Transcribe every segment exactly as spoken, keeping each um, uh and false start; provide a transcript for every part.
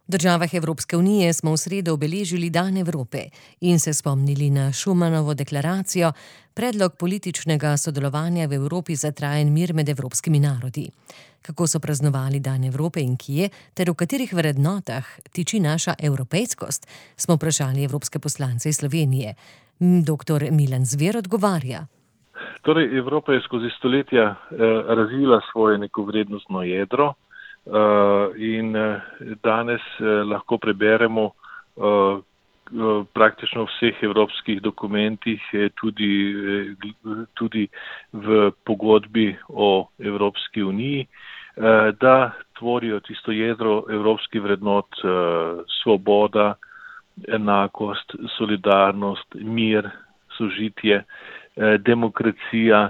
V državah Evropske unije smo v sredo obeležili Dan Evrope in se spomnili na Schumanovo deklaracijo, predlog političnega sodelovanja v Evropi za trajen mir med evropskimi narodi. Kako so praznovali Dan Evrope in kje, ter v katerih vrednotah tiči naša evropejskost, smo vprašali evropske poslance iz Slovenije. Doktor Milan Zver odgovarja. Torej, Evropa je skozi stoletja eh, razvila svoje neko vrednostno jedro. Uh, in uh, danes uh, lahko preberemo uh, uh, praktično v vseh evropskih dokumentih, eh, tudi, eh, tudi v pogodbi o Evropski uniji, uh, da tvorijo tisto jedro evropskih vrednot, uh, svoboda, enakost, solidarnost, mir, sožitje, eh, demokracija.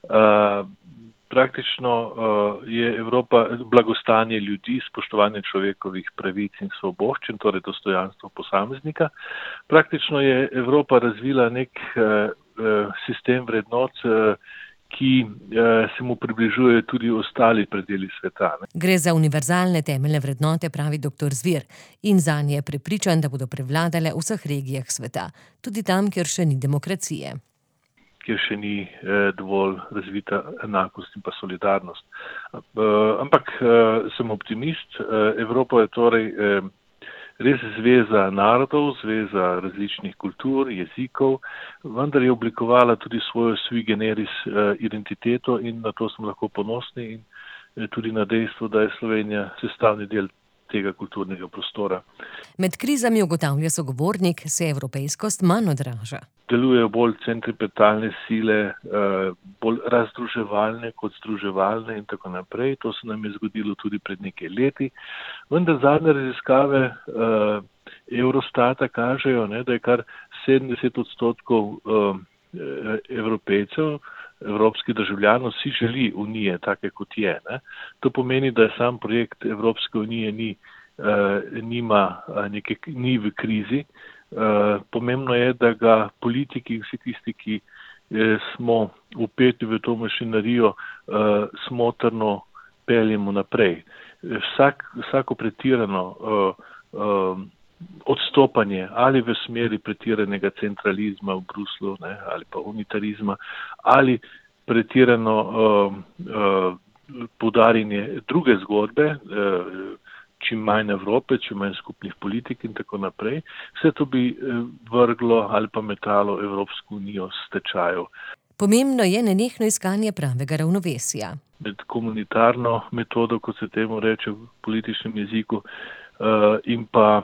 Uh, Praktično uh, je Evropa blagostanje ljudi, spoštovanje človekovih pravic in svoboščin, torej dostojanstvo posameznika. Praktično je Evropa razvila nek uh, sistem vrednot, uh, ki uh, se mu približuje tudi ostali predeli sveta. Ne? Gre za univerzalne temeljne vrednote, pravi doktor Zver, in zanje je prepričan, da bodo prevladale v vseh regijah sveta, tudi tam, kjer še ni demokracije. Kjer še ni eh, dovolj razvita enakost in pa solidarnost. Uh, ampak uh, sem optimist. Uh, Evropa je torej eh, res zveza narodov, zveza različnih kultur, jezikov, vendar je oblikovala tudi svojo sui generis eh, identiteto in na to smo lahko ponosni in eh, tudi na dejstvo, da je Slovenija sestavni del tega kulturnega prostora. Med krizami, ugotavlja sogovornik, se evropejskost manj odraža. Delujejo bolj centripetalne sile, bolj razdruževalne kot združevalne in tako naprej. To se nam je zgodilo tudi pred nekaj leti. Vendar zadnje raziskave Eurostata kažejo, ne, da je kar sedemdeset odstotkov evropejcev, evropskih državljanov si želi unije take kot je. Ne. To pomeni, da sam projekt Evropske unije ni, nima, neke, ni v krizi. Uh, pomembno je, da ga politiki in vsi tisti, ki eh, smo vpeti v to mašinarijo, uh, smotrno peljemo naprej. Vsak, vsako pretirano uh, uh, odstopanje ali v smeri pretiranega centralizma v Bruslu, ne, ali pa unitarizma, ali pretirano uh, uh, poudarjanje druge zgodbe, uh, čim manj Evrope, čim manj skupnih politik in tako naprej. Vse to bi vrglo ali pa metalo Evropsko unijo s tečajev. Pomembno je nenehno iskanje pravega ravnovesja. Med komunitarno metodo, kot se temu reče v političnem jeziku, in pa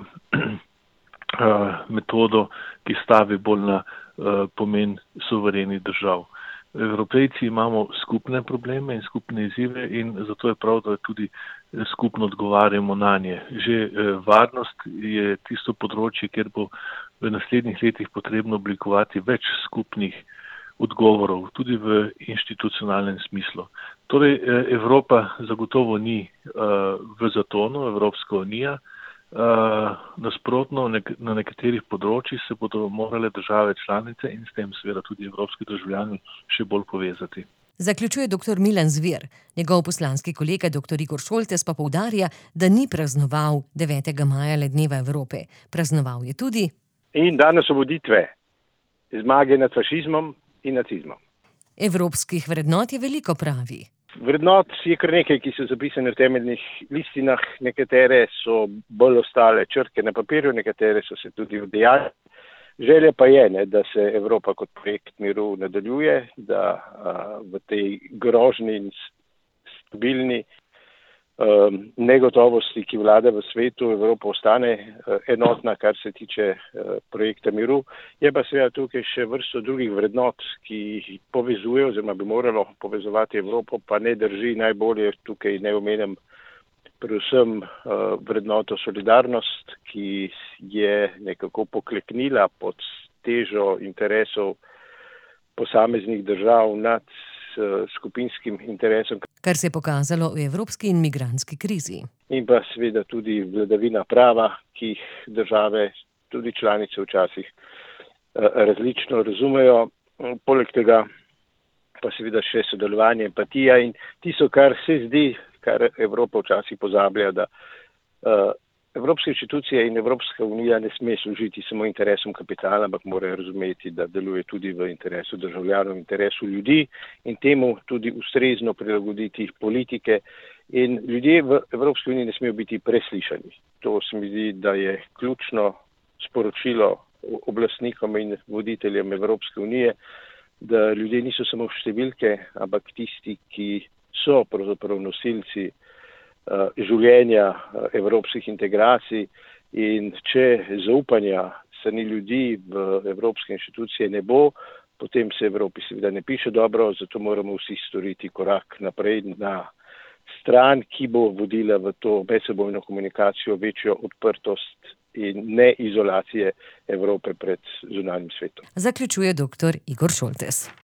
metodo, ki stavi bolj na pomen suverenih držav. Evropejci imamo skupne probleme in skupne izzive in zato je prav, da tudi skupno odgovarjamo na nje. Že varnost je tisto področje, kjer bo v naslednjih letih potrebno oblikovati več skupnih odgovorov, tudi v institucionalnem smislu. Torej, Evropa zagotovo ni v zatonu, Evropska unija. Uh, nasprotno, nek- na nekaterih področjih se bodo morale države članice in s tem seveda tudi evropski državljani še bolj povezati. Zaključuje doktor Milan Zver. Njegov poslanski kolega doktor Igor Šoltes pa poudarja, da ni praznoval devetega maja le dneva Evrope. Praznoval je tudi in dan osvoboditve, zmage nad fašizmom in nacizmom. Evropskih vrednot je veliko, pravi. Vrednot je kar nekaj, ki so zapisane v temeljnih listinah, nekatere so bolj ostale črke na papirju, nekatere so se tudi udejale. Želja pa je, ne, da se Evropa kot projekt miru nadaljuje, da a, v tej grožni in stabilni a, negotovosti, ki vlada v svetu, Evropa ostane a, enotna, kar se tiče a, projekta miru. Je pa seveda tukaj še vrsto drugih vrednot, ki povezuje oziroma bi moralo povezovati Evropo, pa ne drži najbolje, tukaj ne omenjam predvsem uh, vrednoto solidarnost, ki je nekako pokleknila pod težo interesov posameznih držav nad uh, skupinskim interesom. Kar se je pokazalo v evropski in migrantski krizi. In pa seveda tudi vladavina prava, ki jih države, tudi članice včasih uh, različno razumejo. Poleg tega pa seveda še sodelovanje, empatija in tisto, kar se zdi, kar Evropa včasih pozablja, da uh, Evropske inštitucije in Evropska unija ne sme služiti samo interesom kapitala, ampak morajo razumeti, da deluje tudi v interesu državljanov, v interesu ljudi in temu tudi ustrezno prilagoditi politike. In ljudje v Evropski uniji ne smejo biti preslišani. To se mi zdi, da je ključno sporočilo oblastnikom in voditeljem Evropske unije, da ljudje niso samo številke, ampak tisti, ki so pravzaprav nosilci življenja evropskih integracij, in če zaupanja strani ljudi v evropske inštitucije ne bo, potem se Evropi seveda ne piše dobro, zato moramo vsi storiti korak naprej na stran, ki bo vodila v to medsebojno komunikacijo, večjo odprtost in ne izolacije Evrope pred zunanjim svetom. Zaključuje doktor Igor Šoltes.